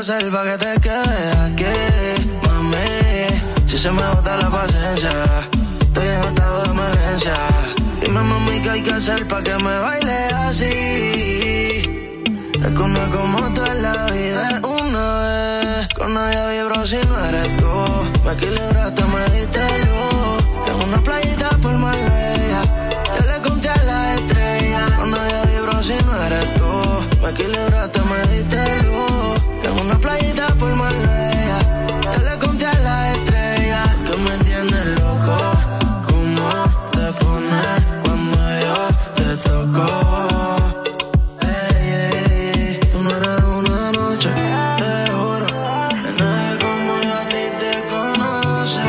hacer pa' que te quedes aquí, mami? Si se me bota la paciencia, estoy en estado de emergencia. Dime, mami, ¿qué hay que hacer pa' que me baile así? Es que no es como tú en la vida, es una vez. Con nadie vibro si no eres tú. Me equilibraste, me diste luz. En una playita por Marbella, te le conté a las estrellas. Con nadie vibro si no eres tú. Me equilibraste, me diste luz. En una playita por Marbella, te le conté a las estrellas. Que me tienes loco, ¿cómo te pones cuando yo te toco? Tú no eres una noche, te juro, que nadie como yo a ti te conoce.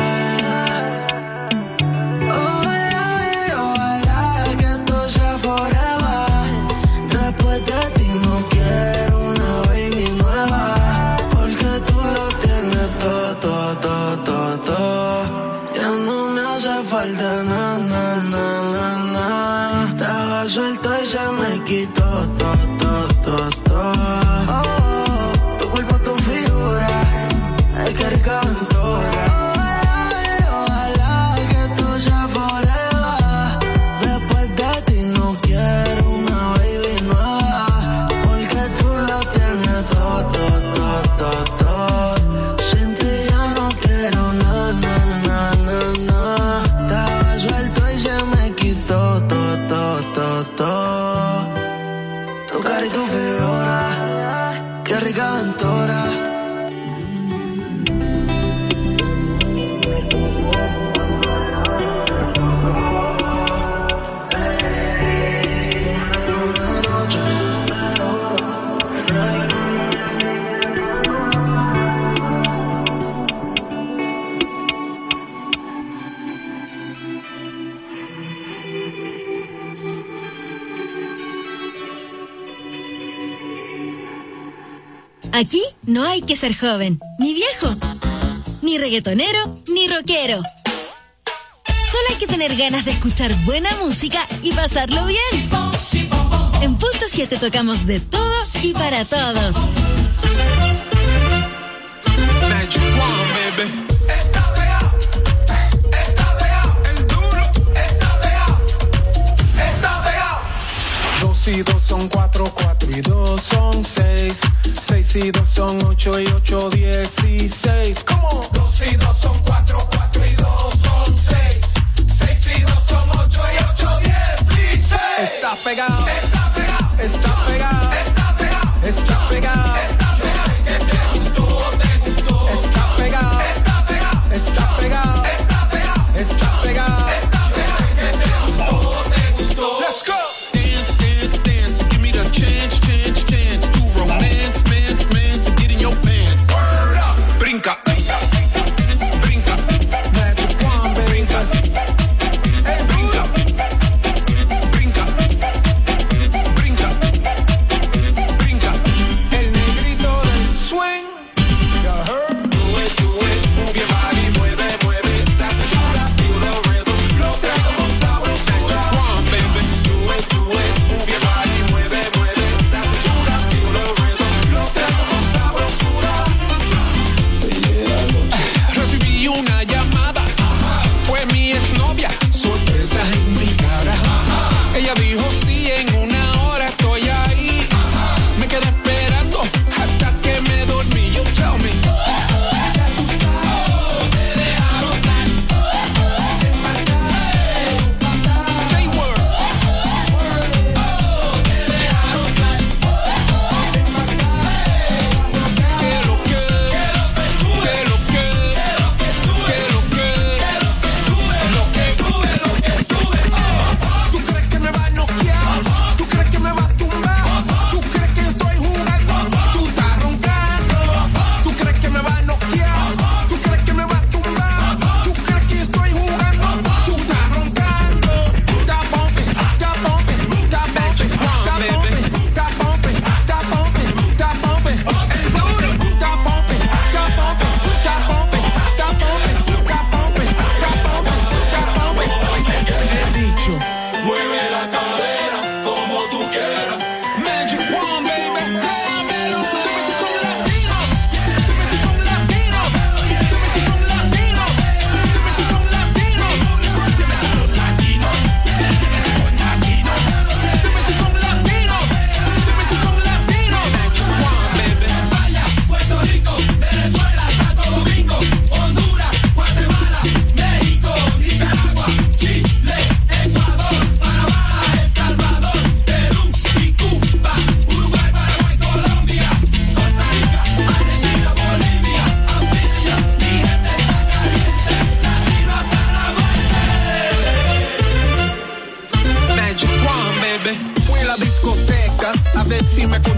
Ojalá que esto sea forever. Después de ti no quiero una baby nueva, porque tú lo tienes todo, todo, todo, todo. Ya no me hace falta nada, nada, nada, nada. Estaba suelto y se me quitó todo, todo, todo, todo. Tu cuerpo, tu figura, ay, qué rica aventura. Ojalá que esto sea forever. Después de ti no quiero una baby nueva, porque tú lo tienes todo, todo, todo, todo, todo. Sin ti ya no quiero nada, nada, nada, nada. Estaba suelto y se me quitó todo, todo, todo, todo. Tu cara y tu figura, qué rica aventura. Aquí no hay que ser joven, ni viejo, ni reggaetonero, ni rockero. Solo hay que tener ganas de escuchar buena música y pasarlo bien. En Punto 7 tocamos de todo y para todos. Magic One, baby. Está pegado, está pegado. El duro está pegado, está pegado. 2 y 2 son 4, 4 y 2 son 6. 6 y 2 son 8 y 8, 16. ¿Cómo? 2 y 2 son 4, 4 y 2 son 6. 6 y 2 son 8 y 8, 16. Está pegado, está pegado, está pegado, está pegado, está pegado. Te gustó, te gustó. Está pegado, está pegado, está pegado, está pegado, está pegado, está pegado. Te gustó, te gustó. Let's go. Dance, dance, dance. Give me the chance, chance, chance. To romance, mance, mance. Get in your pants. Word up. Brinca, brinca, brinca. Magic One, baby. Brinca. Hey, brinca, brinca, brinca, brinca. El negrito del swing. You heard? Do it, move your body, mueve, mueve. That's the shot, feel the rhythm. Lo que hagamos sabrosura. One, baby. Do it, move your body, mueve, mueve. That's the shot, feel the rhythm. Lo que hagamos sabrosura.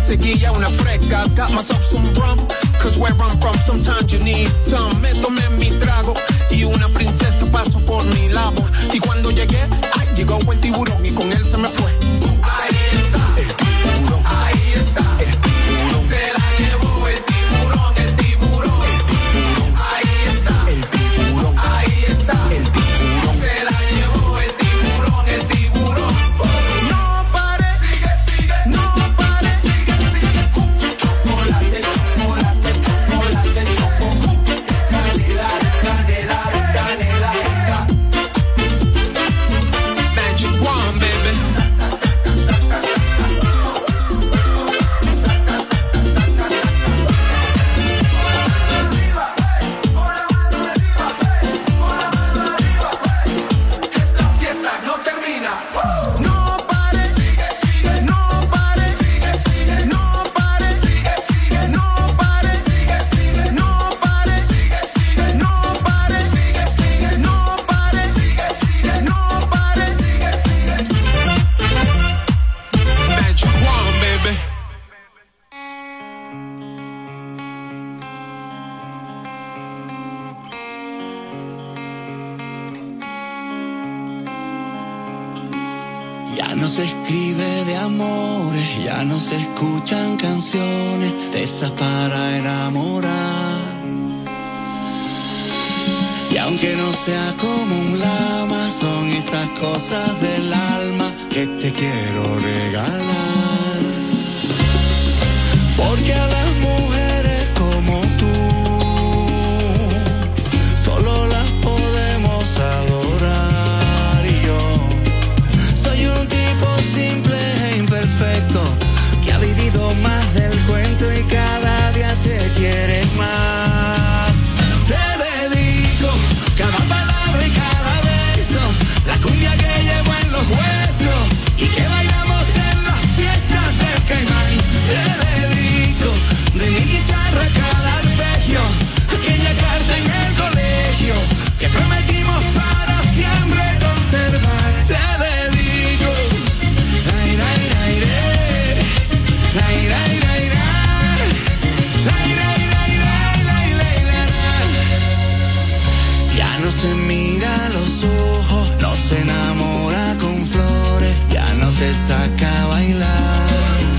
seguía una fresca. Got myself some rum, cause where I'm from sometimes you need some. Me tomé mi trago y una princesa pasó por mi lado. Y cuando llegué, ay, llegó el tiburón y con él se me fue. Ahí está, el tiburón. Ahí está, el tiburón. Se la llevó el tiburón, el tiburón. El tiburón. Ahí está, el tiburón. Ahí está, el tiburón. Se la llevó el tiburón, el tiburón. No pare, sigue, sigue. No pare, sigue, sigue. Chocolate, chocolate, chocolate, chocolate. Canela, canela, canela. Magic Wand, baby. Ya no se escribe de amores, ya no se escuchan canciones de esas para enamorar. Y aunque no sea como un lama, son esas cosas del alma que te quiero regalar. Porque a las mujeres como tú solo las podemos adorar. Y yo soy un tipo simple e imperfecto que ha vivido más del cuento y cada día te quiere más. Te dedico cada palabra y cada beso, la cumbia que llevo en los huesos y que bailamos en las fiestas del Caimán. Te dedico de mi guitarra cada arpegio, aquella carta en el colegio que prometimos para siempre conservar. Te dedico ay, ay, ay, ay, ay, ay, ay, ay, ay, ay, ay. Ya no se mira a los ojos, no se enamora con flores, ya no se saca a bailar.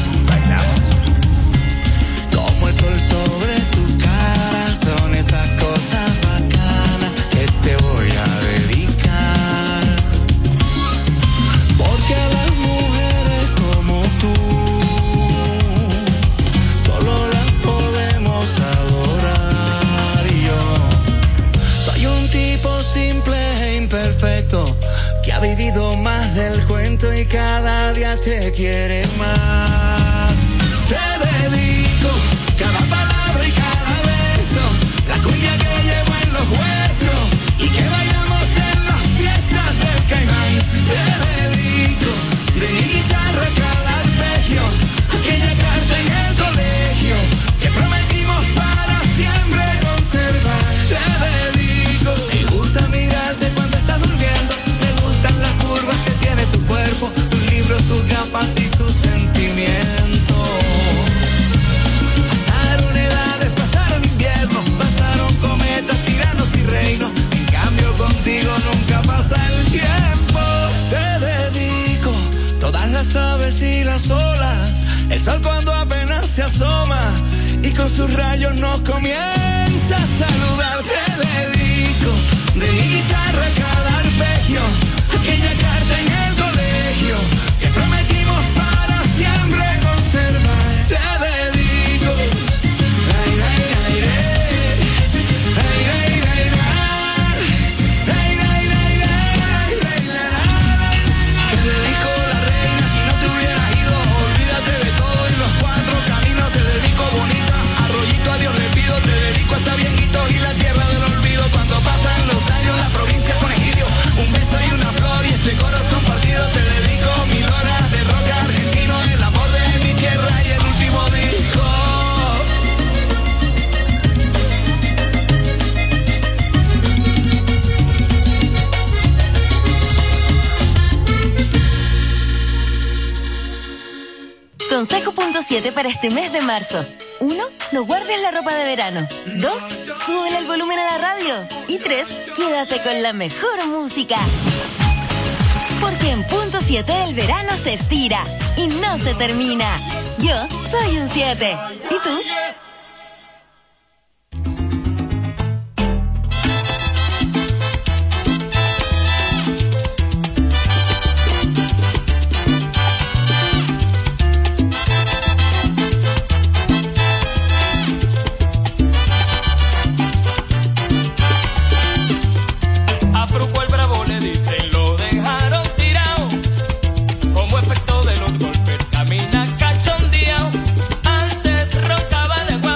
Como el sol sobre tu cara, son esas cosas bacanas que te voy a dedicar. Porque a las mujeres como tú solo las podemos adorar. Y yo soy un tipo simple e imperfecto que ha vivido más del cuento y cada día te quiere más. Te dedico cada palabra y cada beso, la cumbia que llevo en los huesos y que bailamos en las fiestas del Caimán. Te dedico de mi guitarra cada arpegio, aquella carta en el colegio que prometimos para siempre conservar. Te dedico, me gusta mirarte cuando estás durmiendo, me gustan las curvas que tiene tu cuerpo, tus libros, tus gafas y tus sentimientos. Pasaron edades, pasaron inviernos, pasaron cometas, tiranos y reinos. En cambio contigo nunca pasa el tiempo. Te dedico todas las aves y las olas, el sol cuando apenas se asoma y con sus rayos nos comienza a saludar. Te dedico de mi guitarra cada arpegio, aquella carta en el colegio que prometimos para siempre conservar. Te dedico ay, ay, ay, ay, ay, ay, ay, ay, ay, ay, ay. Te dedico la reina, si no te hubieras ido, olvídate de todo y los cuatro caminos. Te dedico bonita, arroyito a Dios le pido, te dedico Consejo.7 para este mes de marzo. 1. No guardes la ropa de verano. 2. Súbele el volumen a la radio. Y 3. Quédate con la mejor música. Porque en punto 7 el verano se estira y no se termina. Yo soy un 7. ¿Y tú? Como efecto de los golpes camina cachondeado. Antes roncaba de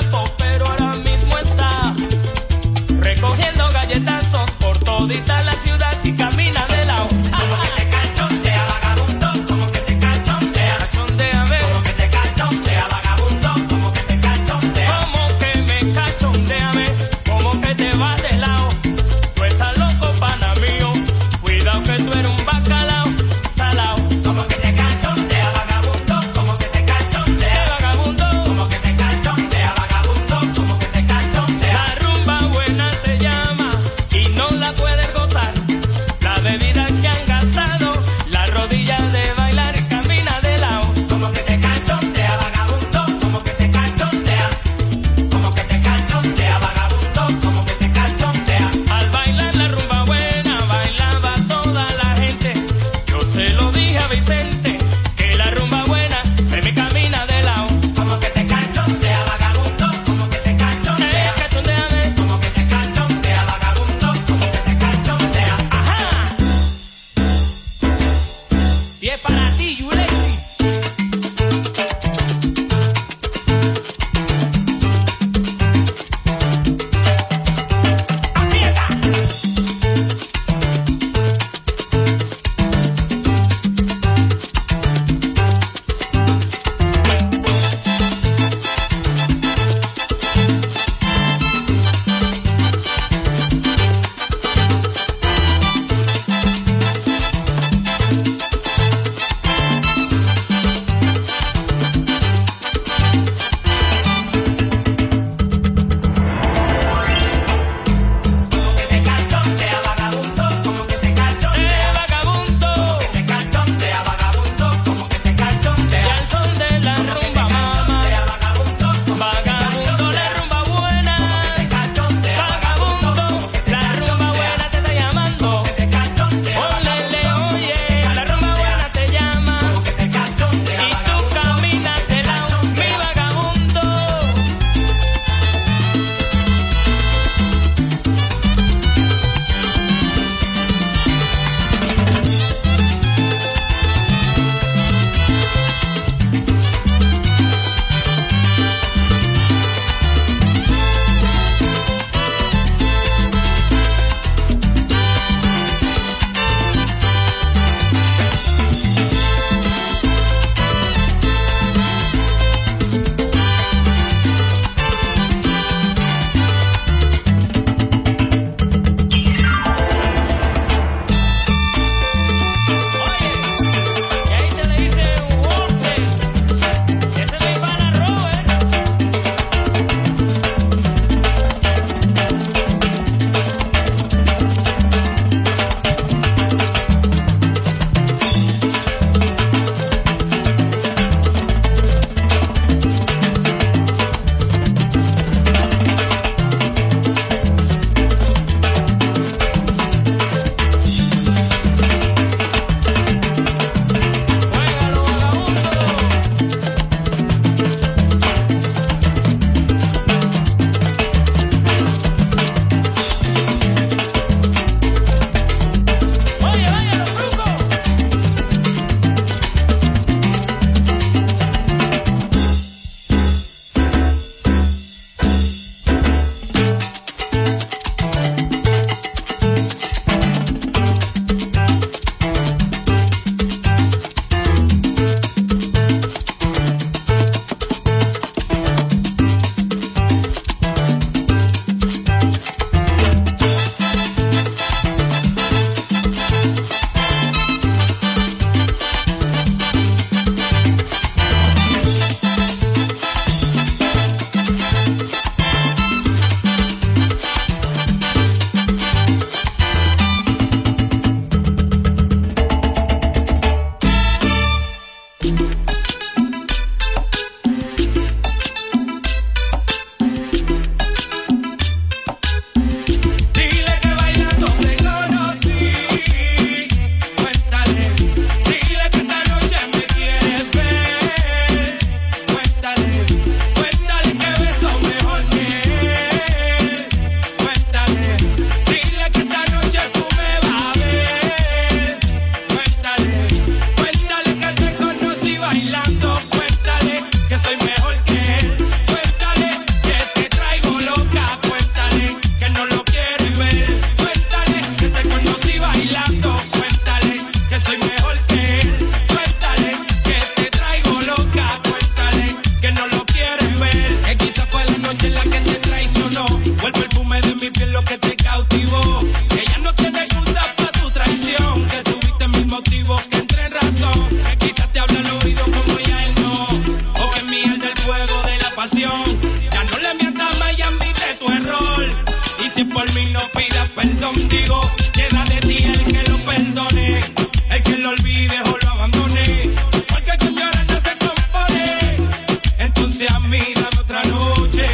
Fue el perfume de mi piel lo que te cautivó. Ella no tiene excusa para tu traición. Que tuviste mil motivos que entre en razón. Que quizás te habla al oído como ya él no. O que miel del fuego de la pasión. Ya no le mientas más y admite tu error. Y si por mí no pidas perdón, digo, queda de ti el que lo perdone. El que lo olvide o lo abandone. Porque con llorar no se compone. Entonces a mí dame otra noche.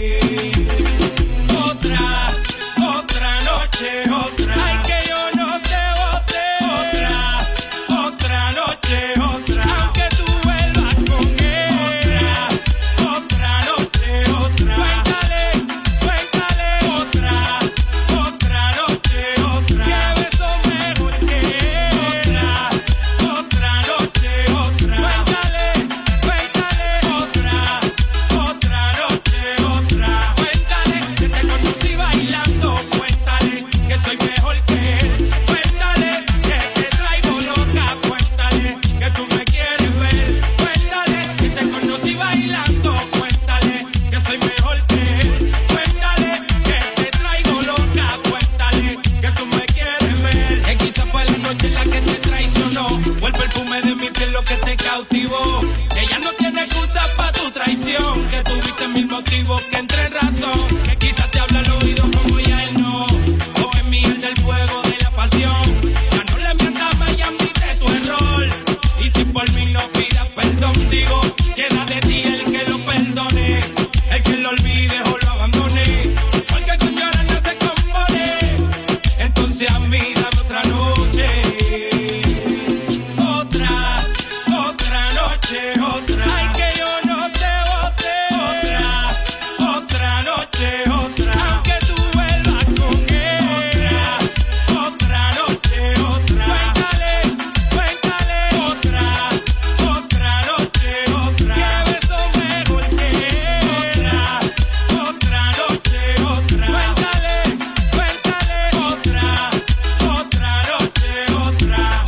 Otra noche, otra. Ay, que yo no te bote. Otra noche, otra. Aunque tú vuelvas con él. Otra noche, otra. Cuéntale, otra noche, otra. Que beso mejor que otra noche, otra. Cuéntale, otra noche, otra. Cuéntale que te conocí bailando. Cuéntale que soy mejor que él. Cuéntale que te traigo loca. Cuéntale que tú me quieres ver. Cuéntale que te conocí bailando. Cuéntale que soy mejor que él. Cuéntale que te traigo loca. Cuéntale que tú me quieres ver. Que quizá fue la noche en la que te traicionó. Fue el perfume de mi piel lo que te cautivó. Ella no tiene excusa para tu traición. Que tuviste mil motivos que entre en razón. Que quizás te habla al oído como ya él no. O es miel del fuego de la pasión. Ya no le mientas más y admite tu error. Y si por mí no pidas perdón, digo, queda de ti el que lo perdone. El que lo olvide o lo abandone. Porque con llorar no se compone. Entonces a mí dame otra noche. Otra noche, otra. Ay, que yo no te bote. Otra noche, otra. Aunque tú vuelvas con él. Otra noche, otra. Cuéntale, otra noche, otra. Que beso mejor que otra noche, otra. Cuéntale, otra noche, otra.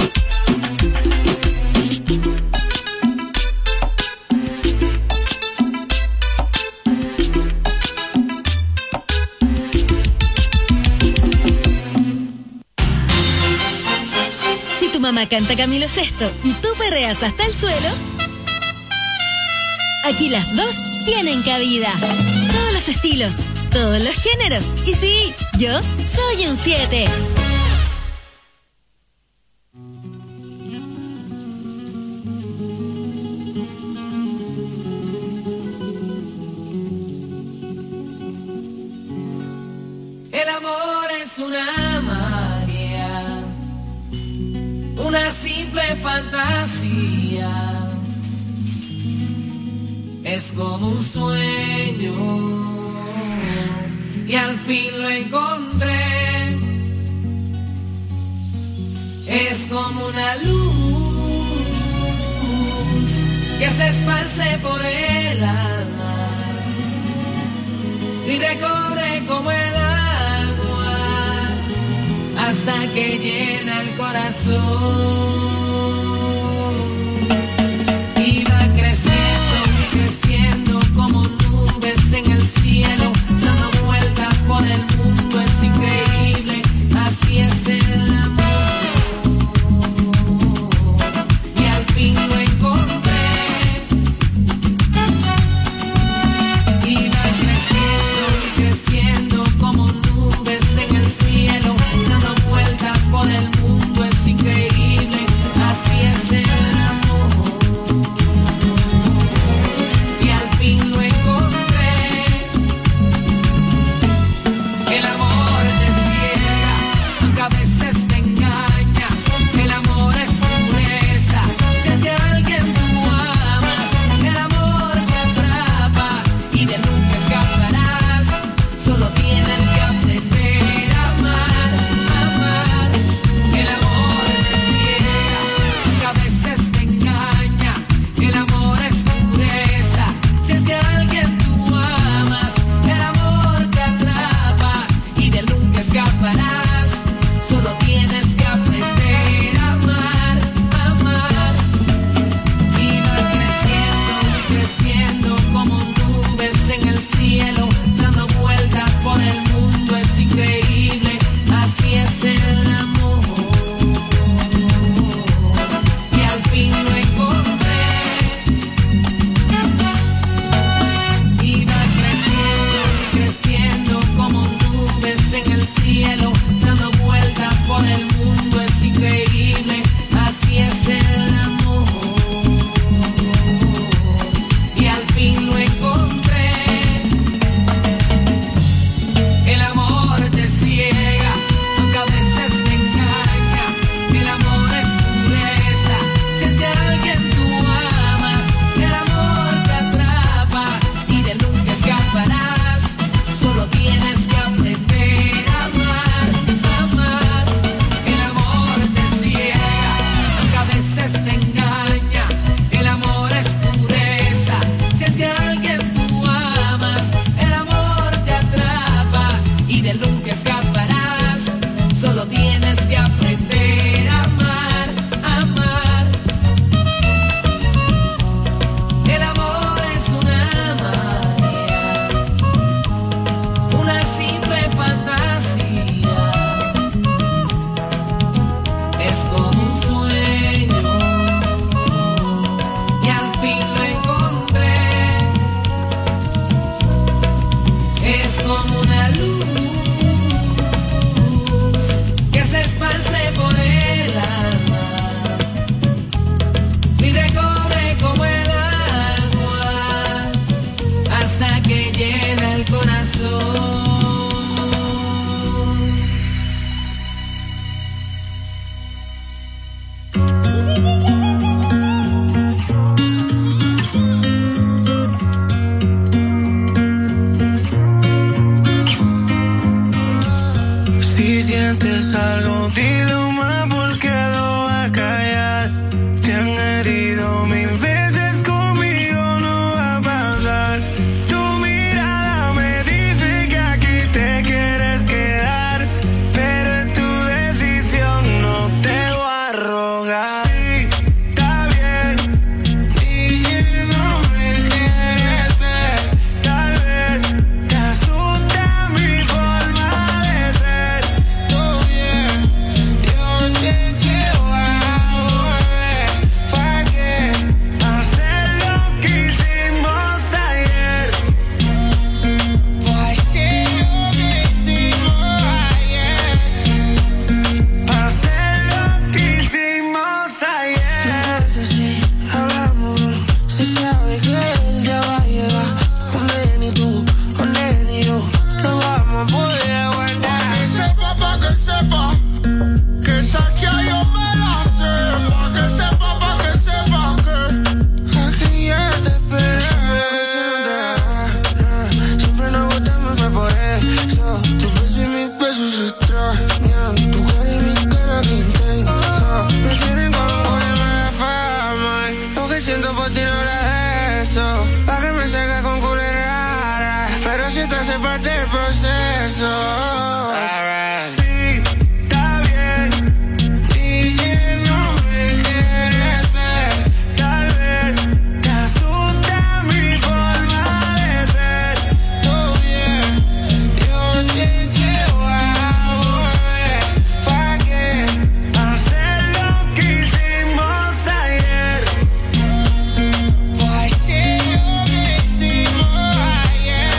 Si tu mamá canta Camilo Sesto y tú perreas hasta el suelo, aquí las dos tienen cabida. Todos los estilos, todos los géneros. Y sí, yo soy un 7. El amor es una magia, una simple fantasía. Es como un sueño y al fin lo encontré. Es como una luz que se esparce por el alma y recorre como el agua hasta que llena el corazón. Y va creciendo y creciendo como nubes en el cielo, dando vueltas por el mundo, es increíble, así es el amor. Y al fin lo encontré. Y va creciendo y creciendo como nubes en el cielo, dando vueltas por el mundo, es increíble, así es el amor. Y al fin lo encontré. sientes algo, dilo más porque lo va a callar. Te han herido 1000 veces, conmigo no va a pasar. Tu mirada me dice que aquí te quieres quedar, pero es tu decisión, no te voy a rogar. Sí, está bien, y no me quieres ver. Tal vez te asusta mi forma de ser. Todo bien, yo sé que voy a volver. ¿Para qué hacer lo que hicimos ayer? Pues sí, lo que hicimos ayer. Hacer lo que hicimos ayer. Sí, hablamos, se sabe que el día va a llegar. Donde ni tú, donde ni yo, no vamos a poder aguantar. Pa' que sepa, que esa que yo me la sé. Pa' que sepa que aquí ya te esperé. Siempre nos gustamos, fue por eso. Tu beso y mis besos se extrañan. Tu cara y mi cara que intensa. Me tienen con poema de fama. Lo que siento por ti no era eso. Pa' que me saca con culera rara, pero siento hacer parte del proceso. Sí, está bien, y que no me quieres ver. Tal vez te asusta mi forma de ser. Todo bien, yo sé que voy a volver. ¿Para qué hacer lo que hicimos ayer? Pues sí, lo que hicimos ayer.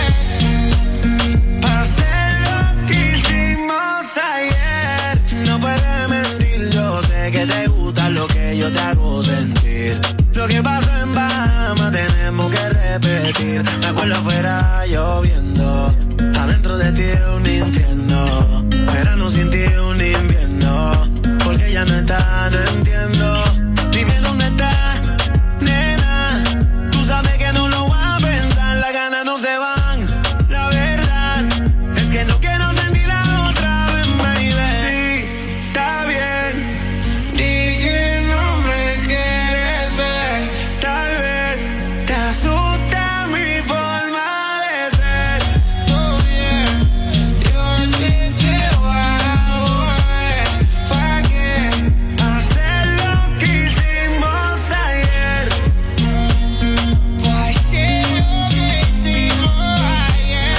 Hacer lo que hicimos ayer. No puedes mentir, yo sé que te gusta lo que yo te hago sentir. Lo que pasó en Bahamas tenemos que repetir. Me acuerdo afuera lloviendo, adentro de ti era un infierno. Verano sin ti un invierno, porque ya no está, no entiendo. Dime dónde estás, nena. Tú sabes que no lo voy a pensar, las ganas no se van. La verdad es que no quiero sentirla otra vez, baby. Sí, está bien, di que no me quieres ver. Tal vez te asusta mi forma de ser. Todo bien, yo sé que voy a volver. ¿Para qué hacer lo que hicimos ayer? Pues sí, lo que hicimos ayer.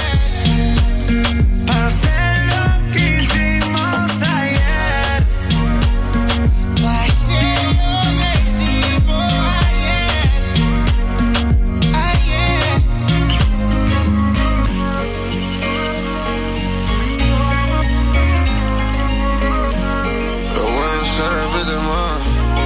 Hacer lo que hicimos ayer. Pues sí, lo que hicimos ayer. Lo bueno se repite más.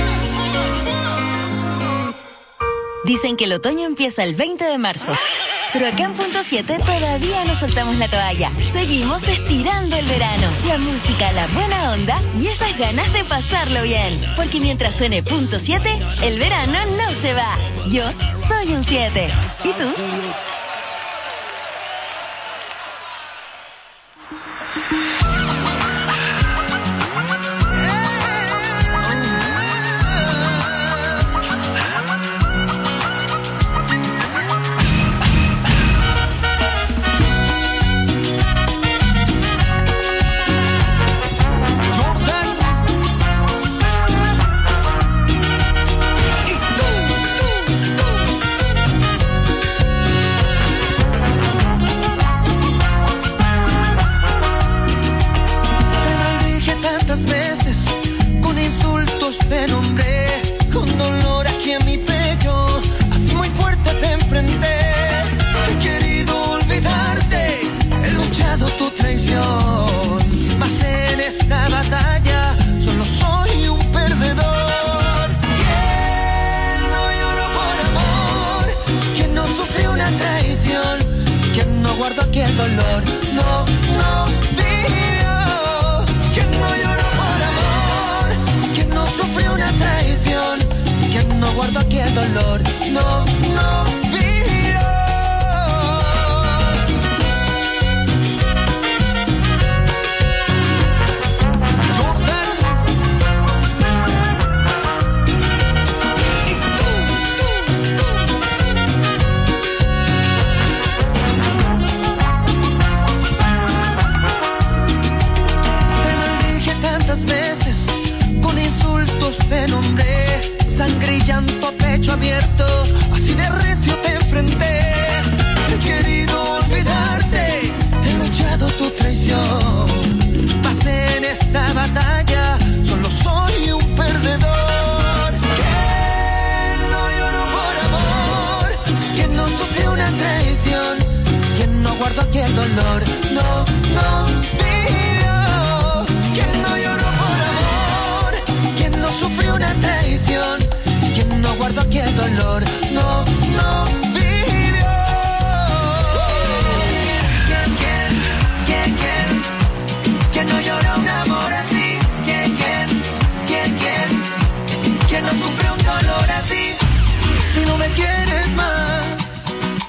Dicen que el otoño empieza el 20 de marzo. Pero acá en Punto 7 todavía no soltamos la toalla. Seguimos estirando el verano. La música, la buena onda y esas ganas de pasarlo bien. Porque mientras suene Punto 7, el verano no se va. Yo soy un 7. ¿Y tú? Te maldije tantas veces, con insultos te nombré, con dolor aquí en mi pecho, así muy fuerte te enfrenté. He querido olvidarte, he luchado tu traición, mas en esta batalla solo soy un perdedor. ¿Quién no lloró por amor? ¿Quién no sufrió una traición? ¿Quién no guardó aquí el dolor? No, no vivió. ¿Quién no lloró por amor? ¿Quién no sufrió una traición? ¿Quién no guardó aquí el dolor? No, no vivió.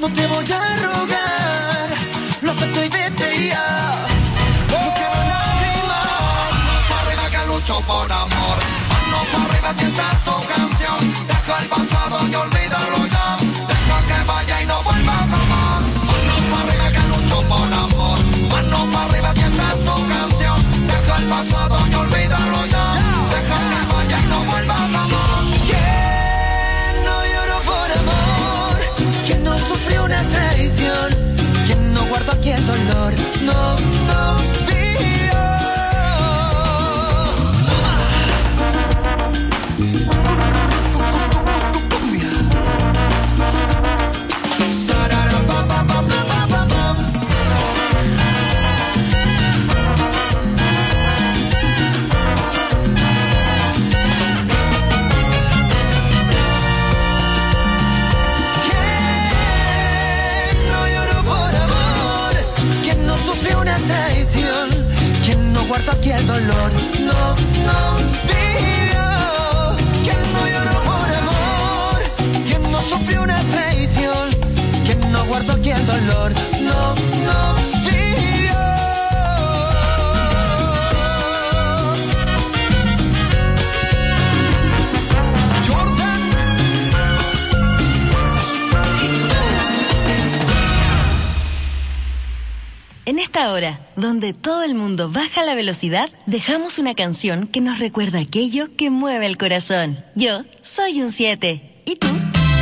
no te voy a rogar, lo acepto y vete ya. No quiero lágrimas. Manos para arriba que lucho por amor. Manos para arriba si esta es tu canción. Deja el pasado y olvídalo ya. Deja que vaya y no vuelva jamás. Manos para arriba que lucho por amor. Manos para arriba si esta es tu canción. Deja el pasado y olvídalo ya. Deja que vaya y no vuelva jamás. ¿Quién no lloró por amor? ¿Quién no sufrió una traición? ¿Quién no guardó aquí el dolor? No, no vivió. Guardo aquí el dolor, no, no vivió. Quien no lloró por amor, quien no sufrió una traición, quien no guardó aquí el dolor, no, no vivió. Jordan En esta hora, donde todo el mundo baja la velocidad, dejamos una canción que nos recuerda aquello que mueve el corazón. Yo soy un 7. ¿Y tú?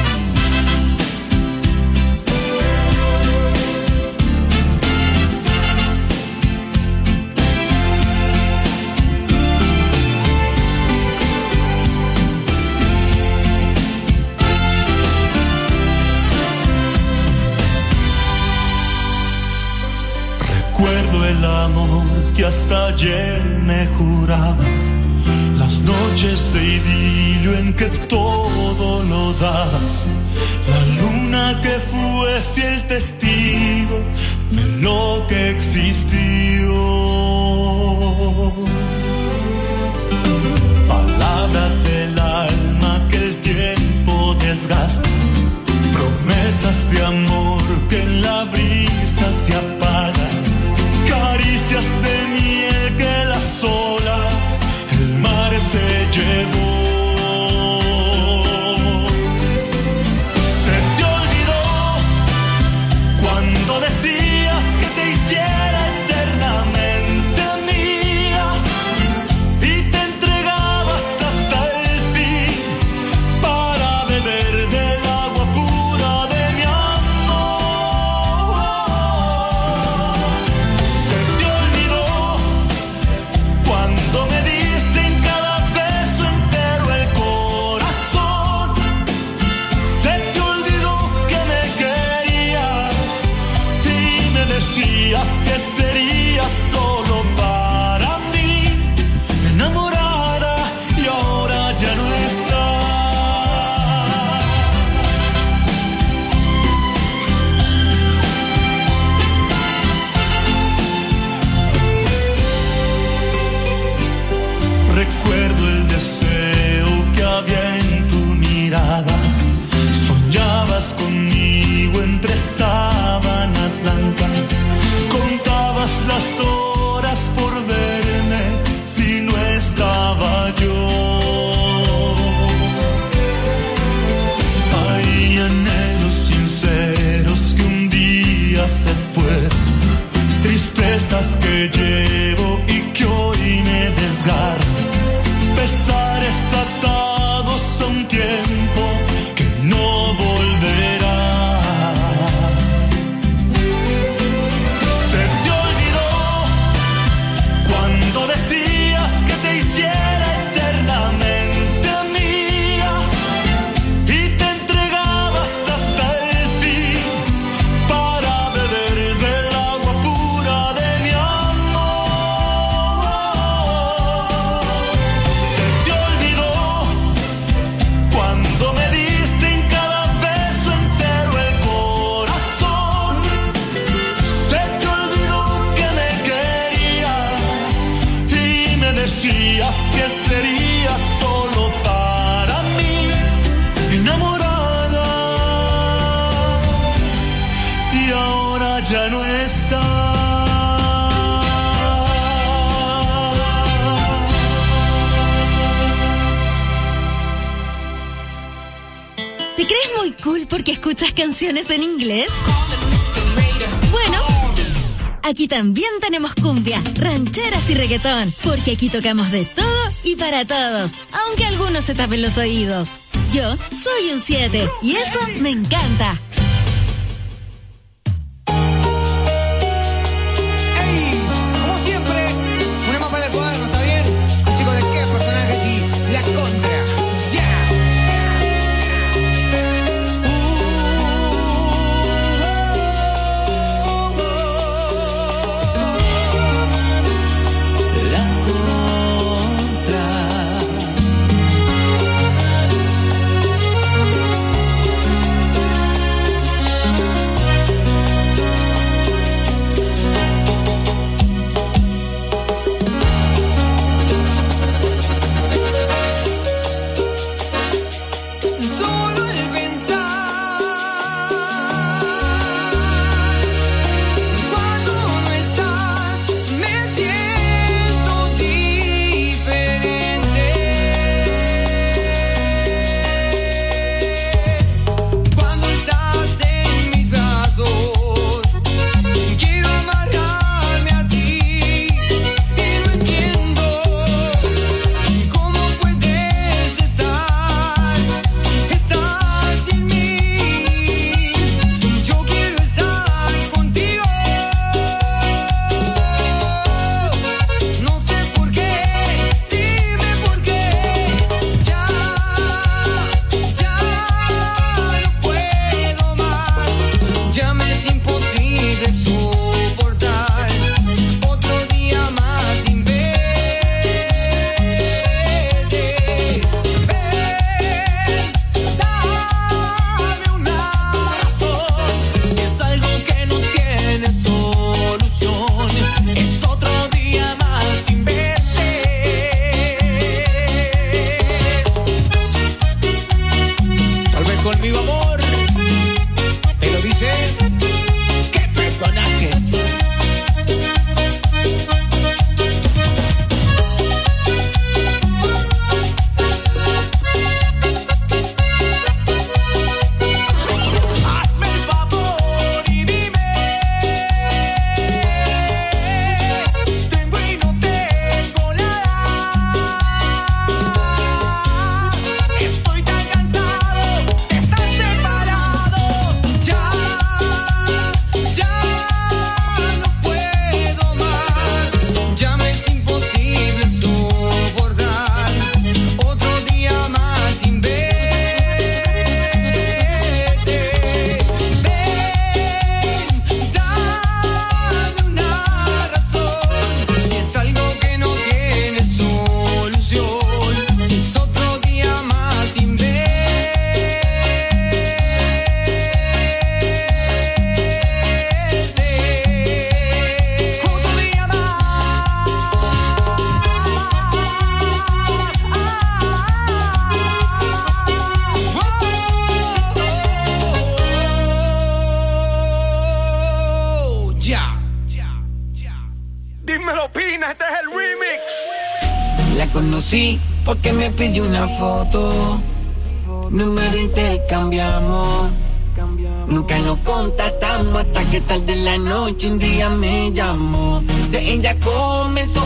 Recuerdo el amor que hasta ayer me jurabas, las noches de idilio en que todo lo das, la luna que fue fiel testigo de lo que existió. Palabras del alma que el tiempo desgasta, promesas de amor que en la brisa se apagan, caricias de miel que las olas, el mar se llevó. Se te olvidó cuando decías que te hiciera eterno cool porque escuchas canciones en inglés? Bueno, aquí también tenemos cumbia, rancheras y reggaetón, porque aquí tocamos de todo y para todos, aunque algunos se tapen los oídos. Yo soy un 7 y eso me encanta. ¡Ey! Como siempre, una más para el cuadro, ¿está bien? Un chico de qué personajes y la contra. ¡Ya! conocí porque me pidió una foto. Número intercambiamos. Nunca nos contactamos hasta que tarde en la noche un día me llamó. De ella comenzó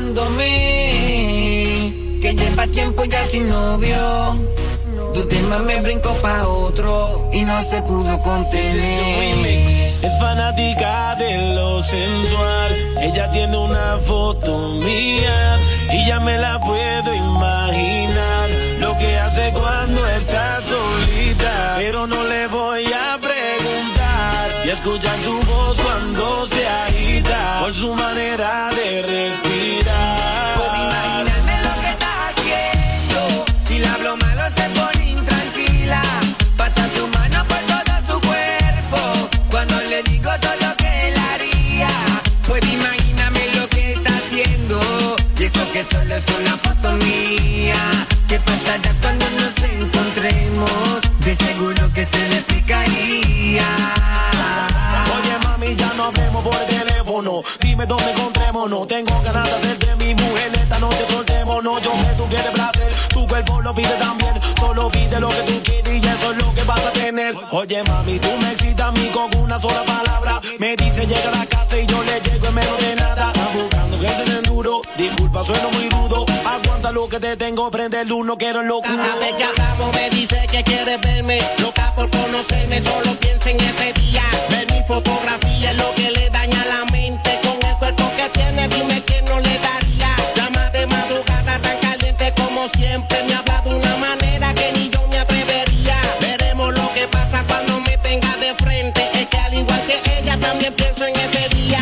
hablándome que lleva tiempo ya sin novio. Tu tema me brincó pa' otro y no se pudo contener. Es fanática de lo sensual. Ella tiene una foto mía y ya me la puedo imaginar. Lo que hace cuando está solita, pero no le voy a preguntar. Y escuchar su voz cuando se agita por su manera de respirar. Puedo imaginarme lo que está haciendo. Si le hablo malo se pone intranquila. Pasa su mano por todo su cuerpo cuando le digo todo lo que él haría. Puedo imaginarme lo que está haciendo. Y eso que solo es una foto mía. ¿Qué pasará cuando nos encontremos? De seguro que se le explicaría. Oye mami, ya no hablemos por teléfono. Dime dónde encontrémonos. Tengo ganas de hacerte mi mujer esta noche, soltémonos. Yo sé tú quieres placer, tu cuerpo cuerpo lo pide también. Solo pide lo que tú quieres y eso es lo que vas a tener. Oye mami, tú me excitas a mí con una sola palabra. Me dice llega a la casa y yo le llego en menos de nada. Está buscando gente en duro. Disculpa, sueno muy rudo. Aguanta lo que te tengo, prende el luz, no quiero en locura. Cada vez que hablamos me dice que quiere verme. Loca por conocerme, solo piensa en ese día. Ver mi fotografía es lo que le daña la mente. Con el cuerpo que tiene, dime quién no le daría. Llama de madrugada tan caliente como siempre. Me habla de una manera que ni yo me atrevería. Veremos lo que pasa cuando me tenga de frente. Es que al igual que ella también pienso en ese día.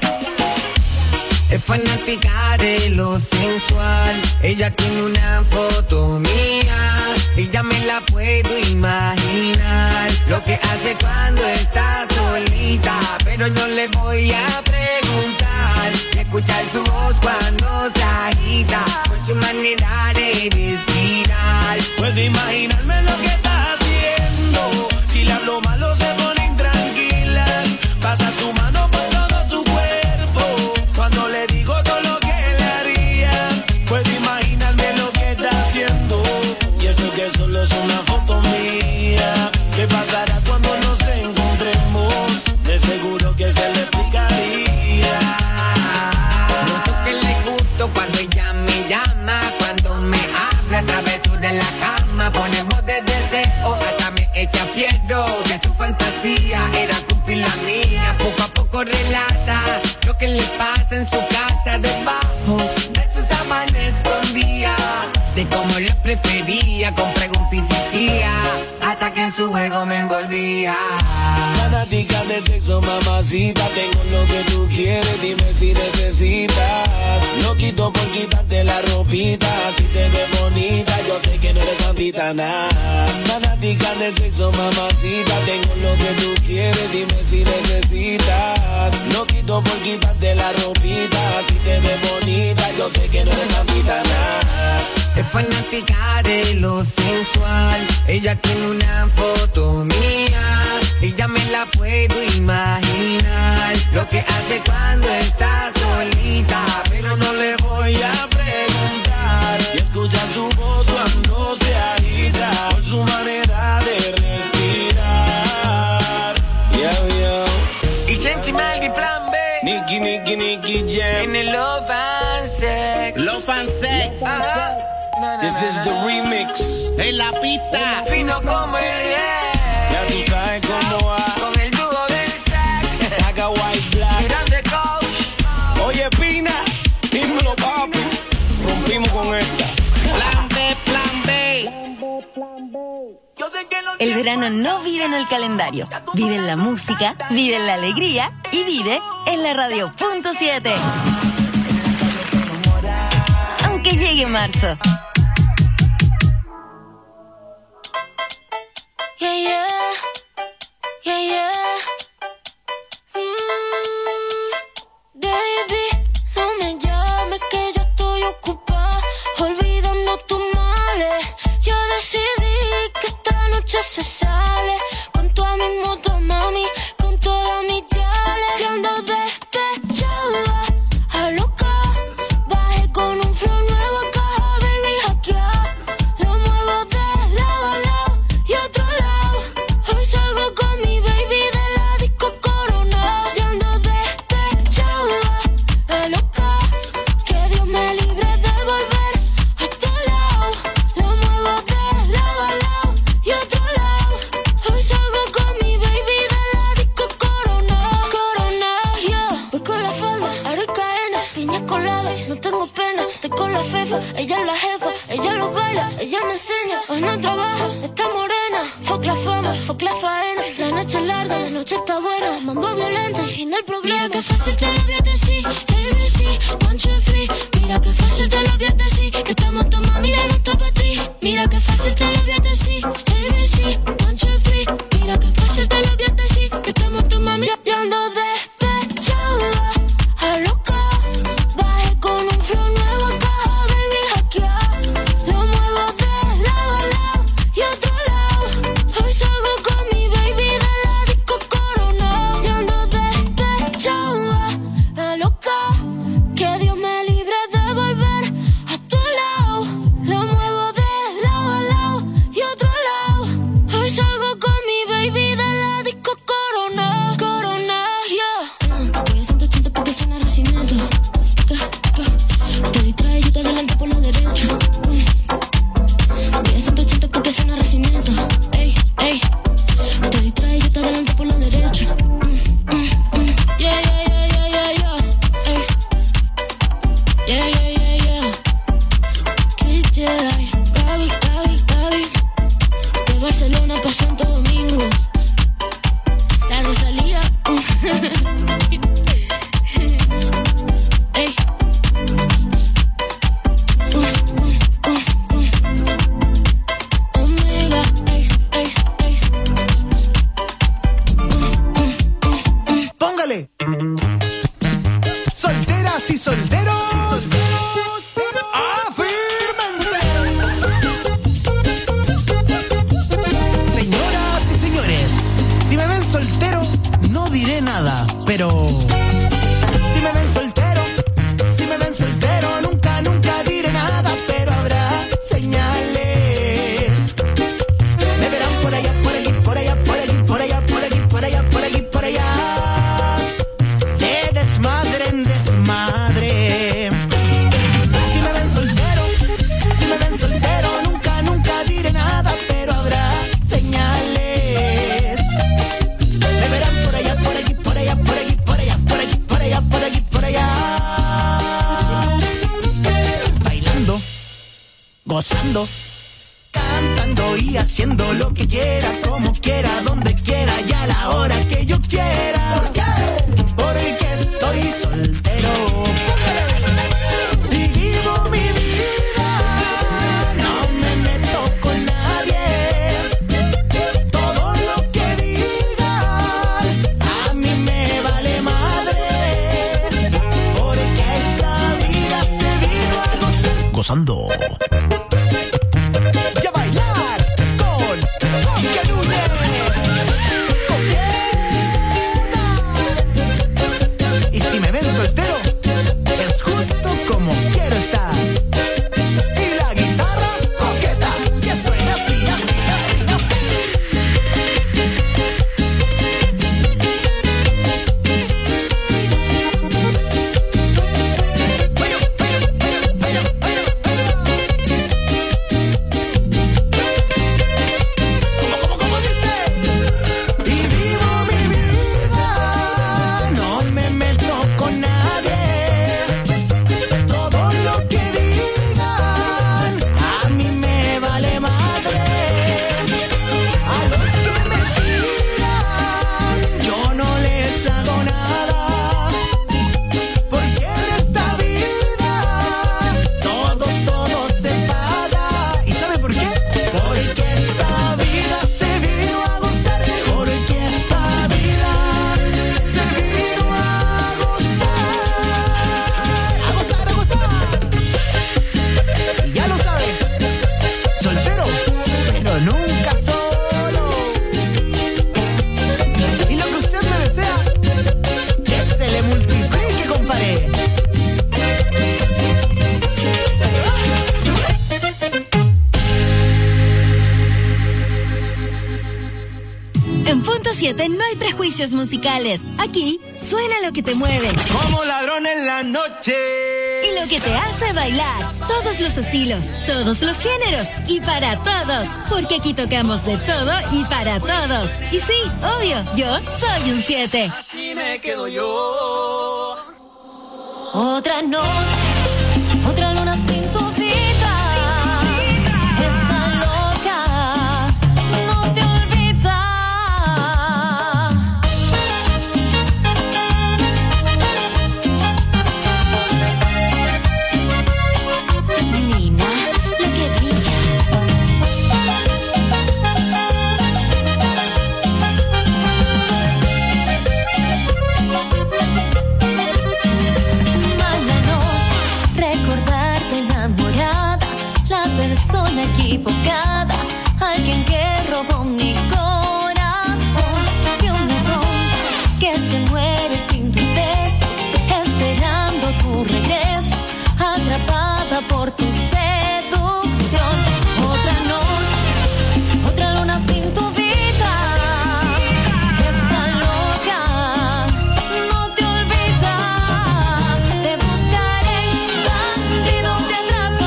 Es fanática de lo sensual. Ella tiene una foto mía y ya me la puedo imaginar. Lo que hace cuando está solita, pero no le voy a preguntar. Y escuchar su voz cuando se agita, por su manera de respirar. Puedo imaginarme lo que está haciendo. Si le hablo malo se pone intranquila. Pasa su mano por todo su cuerpo. Cuando le digo todo lo que le haría, puedo imaginarme lo que está haciendo. Y eso que solo es una foto mía. ¿Qué pasará cuando nos encontremos? De seguro que se le explicaría. Noto que le gusto cuando ella me llama, cuando me habla a través de la cama. Ponemos de deseo, hasta me echa fierro. Que su fantasía era cumplir la mía. Poco a poco relata lo que le pasa en su casa, debajo de sus sábanas escondía. De cómo lo prefería, con preguntas insistía, hasta que en su juego me envolvía. Fanática del sexo, mamacita. Tengo lo que tú quieres, dime si necesitas. No quito por quitarte la ropita. Si te ves bonita, yo sé que no eres santita, nada. Fanática del sexo, mamacita. Tengo lo que tú quieres, dime si necesitas. No quito por quitarte la ropita. Si te ves bonita, yo sé que no eres santita, nada. Es fanática de lo sensual. Ella tiene una foto mía y ya me la puedo imaginar. Lo que hace cuando está solita, pero no le voy a preguntar. Y escuchar su voz cuando se agita, por su manera de respirar. Y Sentimental y Plan B. Nicky Jam. En el Love and Sex. Love and Sex. Ajá. This is the remix. En la pista. Fino como el Ya tú sabes cómo va. con el dúo del sex. Saca White Black. Grande coach. Oye, Pina, dímelo, papi. Rompimos con esta. Plan B, plan B. El verano no vive en el calendario. Vive en la música, vive en la alegría y vive en la radio.7. Aunque llegue marzo. Yeah, yeah. Yeah, yeah. Baby, no me llames que yo estoy ocupada, olvidando tus males. Yo decidí que esta noche se sale con toda mi moto, mami, con todas mis yales. Y ando despechada, a loca, bajé con un flow nuevo a caja, baby, hackear. Lo muevo de lado a lado y otro lado. Hoy salgo con mi baby de la disco Corona. Y ando despechada, a loca, que Dios me libre de volver a tu lado. Lo muevo de lado a lado y otro lado. Hoy salgo con mi baby de la disco Corona. Corona, yeah. Voy con la falda, aro y cadena, piña colada, no tengo pena. Estoy con la fefa, ella es la jefa, ella lo baila, ella me enseña. Hoy no trabaja, está morena. Fuck la fama, fuck la faena. La noche es larga, la noche está buena. Mambo violento y fin del problema. Mira que fácil te lo voy a decir, ABC, 1, 2, 3. Mira que fácil te lo voy a decir, que estamos tu mami de gusto para ti. Mira que fácil te lo voy a decir, ABC, 1, 2, 3. Mira que fácil te lo voy a decir, que estamos tu mami. Yo ando despechada, a loca, bajé con un flow nuevo a caja, baby, hackear. Lo muevo de lado a lado y otro lado. Hoy salgo con mi baby de la disco Corona. Yo ando despechada, a loca, que Dios me libre de volver a tu lado. Lo muevo de adelante por la derecha. 180 porque suena recinento. Ey, ey. Te distraes, yo te adelante por la derecha. Yeah, yeah, yeah, yeah, yeah, yeah. Ey. Yeah, yeah, yeah, yeah. Kid Jedi. Gaby, Gaby, Gaby. De Barcelona pa' Santo Domingo. La Rosalía. Ey. Omega, ey, ey, ey. Póngale. Solteras y solteros, afírmense. Señoras y señores, si me ven soltero, no diré nada, pero si me ven soltero, nunca, nunca diré nada, pero habrá señales. Me verán por allá, por aquí, por allá, por aquí, por allá, por aquí, por allá, por aquí, por allá. De desmadre en desmadre. Si me ven soltero, nunca, nunca diré nada, pero habrá señales. Me verán por allá, por aquí, por allá, por aquí, por allá, por aquí, por allá, por aquí, por allá. Bailando, gozando, cantando y haciendo lo que quiera, como quiera, donde quiera y a la hora que yo quiera. ¿Por qué? Porque estoy soltero y vivo mi vida. No me meto con nadie. Todo lo que digan a mí me vale madre. Porque esta vida se vino a gozar. Gozando. Y a bailar con Quique Núñez. Y si me ven soltero, es justo como quiero estar. Y la guitarra coqueta, que suena así, así, así, así. ¿Cómo dice? Y vivo mi vida, no me meto con nadie. Todo lo que digan a mí me vale madre. A los que me tiran yo no les hago nada. Porque en esta vida todo se paga. ¿Y sabe por qué? Porque esta vida se vino a gozar. Porque esta vida se vino a gozar. A gozar, a gozar. Y ya lo sabe, soltero, pero nunca solo. Y lo que usted me desea, que se le multiplique, compadre. En Punto 7 no hay prejuicios musicales. Aquí suena lo que te mueve Como ladrón en la noche. y lo que te hace bailar. Todos los estilos, todos los géneros y para todos. Porque aquí tocamos de todo y para todos. Y sí, obvio, yo soy un 7. Así me quedo yo. Otra noche, otra luna sin tu vida. Está loca, no te olvida. Nina, lo que brilla. Mala noche, recordarte enamorada, la persona equivocada, alguien que robó mi corazón. Y un ladrón que se muere sin tus besos, esperando tu regreso, atrapada por tu seducción. Otra noche, otra luna sin tu vida. Está loca, no te olvida. Te buscaré, bandido te atraparé.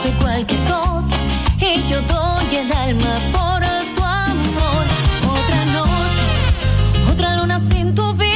darte cualquier cosa y yo doy el alma por tu amor. Otra noche, otra luna sin tu vida.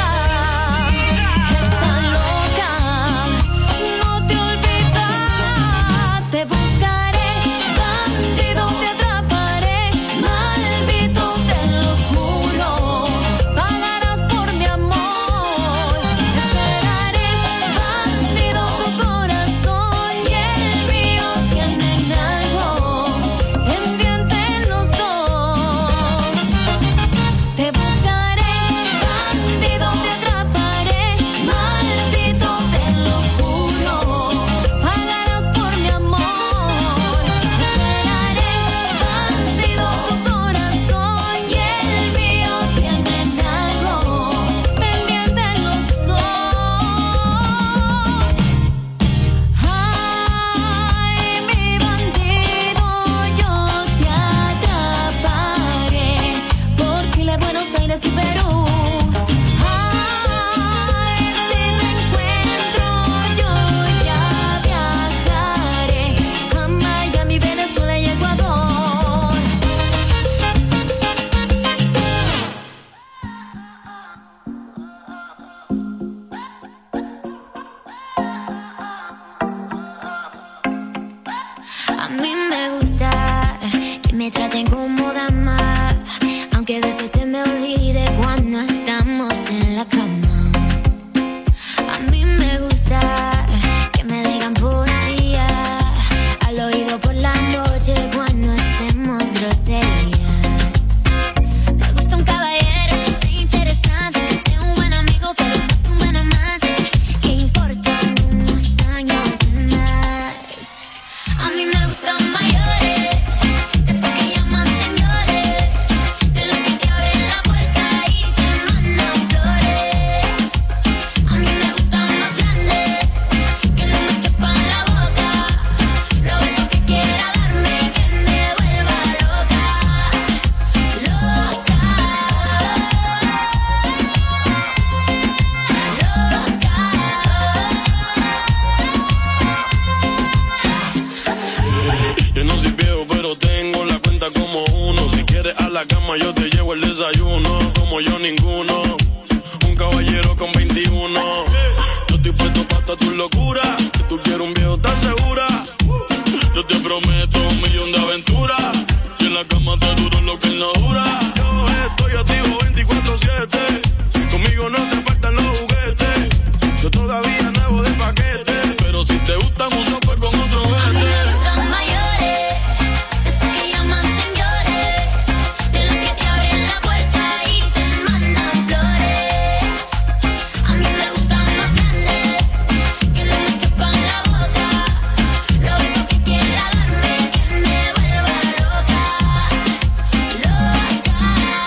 Está loca, no te olvidas. Te buscaré, bandido, te atraparé. Maldito, te lo juro. Pagarás por mi amor. Esperaré, bandido, tu corazón y el mío tienen algo pendiente los dos. Te buscaré, bandido, te atraparé. Maldito, te lo juro. Pagarás por mi amor. Esperaré, bandido, tu corazón y el mío tienen algo pendiente los dos. Ay, mi bandido, yo te atraparé por Chile, Buenos Aires y Perú. Ay, si te encuentro, yo ya viajaré a Miami, Venezuela y Ecuador. A mí me gusta que me traten como dama, aunque a veces se me olvide cuando estamos en la cama. A mí me gusta que me digan poesía al oído por la noche cuando hacemos groserías. Me gusta un caballero que sea interesante, que sea un buen amigo, pero no es un buen amante. Que importan unos años más. A mí me gustan mayores, de esos que llaman señores, de los que te abren la puerta y te mandan flores. A mí me gustan más grandes, que no me quepan la boca. Los besos que quiera darme, que me vuelva loca, loca, Yo no soy viejo, pero tengo la cuenta como uno. Si quieres a la cama, yo te llevo el desayuno. Como yo, ninguno. Un caballero con 21. Yo estoy puesto para toda tu locura. Que tú quieres un viejo, ¿estás segura? Yo te prometo 1.000.000 de aventuras. Y en la cama te duro lo que él no dura. Yo estoy activo 24/7. Conmigo no se faltan los juguetes. Yo todavía nuevo de paquete. Pero si te gustan un software con otro a mí vete. me gustan mayores, de esos que llaman señores, de los que te abren la puerta y te mandan flores. A mí me gustan más grandes, que no me quepan la boca. Los besos que quiera darme, que me vuelva loca, loca,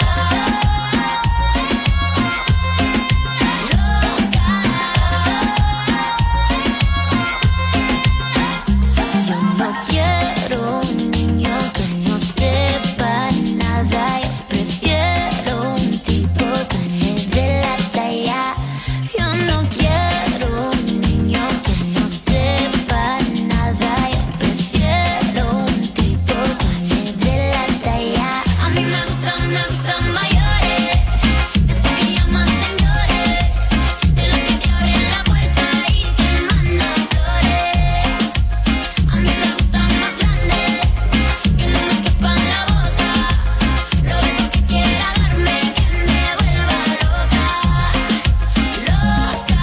Yo no quiero un niño que no sepa nada. Yo prefiero un tipo que me dé la talla. Yo no quiero un niño que no sepa nada. Yo prefiero un tipo que me dé la talla. A mí me gustan mayores, de esos que llaman señores, de los que te abren la puerta y te mandan flores. A mí me gustan más grandes, que no me quepan la boca. Los besos que quiera darme, que me vuelva loca, loca,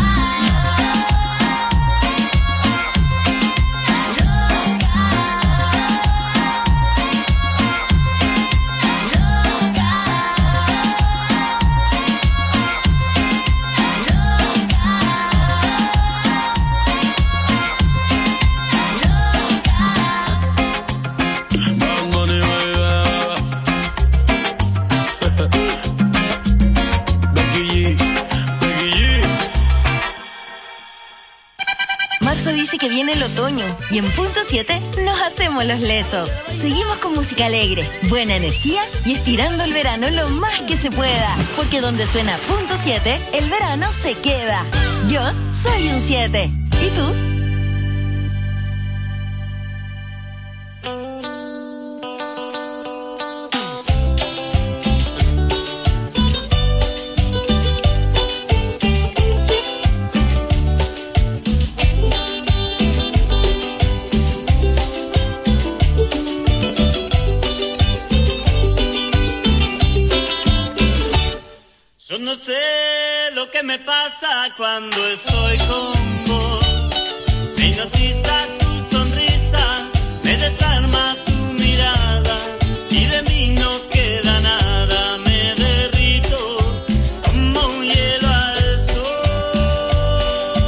Bad Bunny, baby. Becky G. Marzo dice que viene el otoño y en punto 7 nos hacemos los lesos. Seguimos con música alegre, buena energía y estirando el verano lo más que se pueda. Porque donde suena punto 7, el verano se queda. Yo soy un 7. ¿Y tú? Yo no sé lo que me pasa cuando estoy con vos. Me hipnotiza tu sonrisa, me desarma tu mirada y de mí no queda nada. Me derrito como un hielo al sol.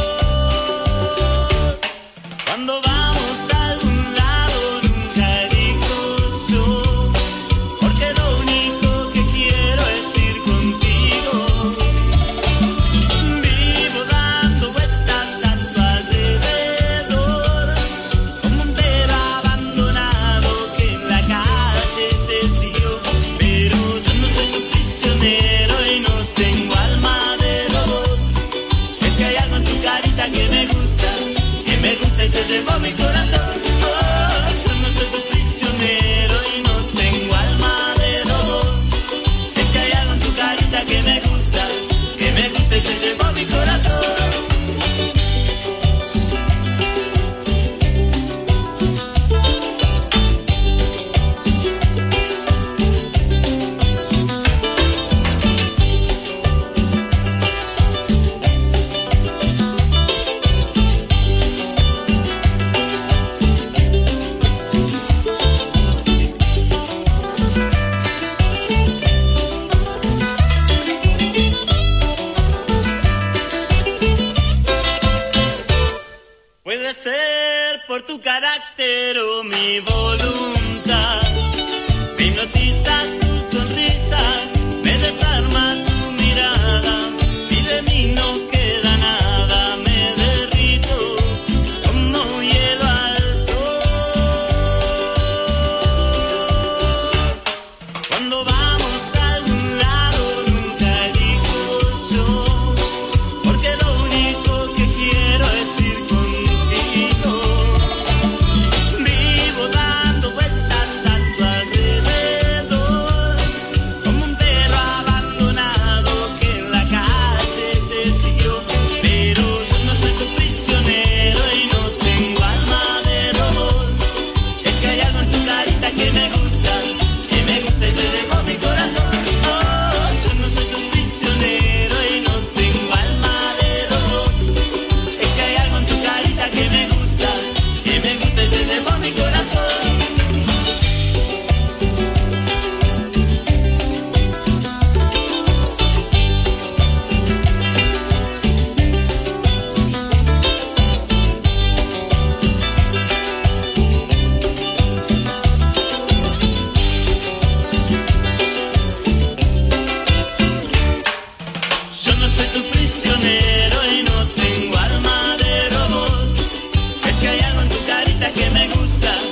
Cuando vamos a algún lado nunca elijo yo, porque lo único que quiero es ir contigo. Vivo dando vueltas a tu alrededor, como un perro abandonado que en la calle te siguió. Pero yo no soy tu prisionero y no tengo alma de robot. Es que hay algo en tu carita que me gusta y se llevó mi corazón. Oh, yo no soy tu prisionero y no tengo alma de robot. Es que hay algo en tu carita que me gusta y se llevó mi corazón. Puede ser por tu carácter o mi voluntad,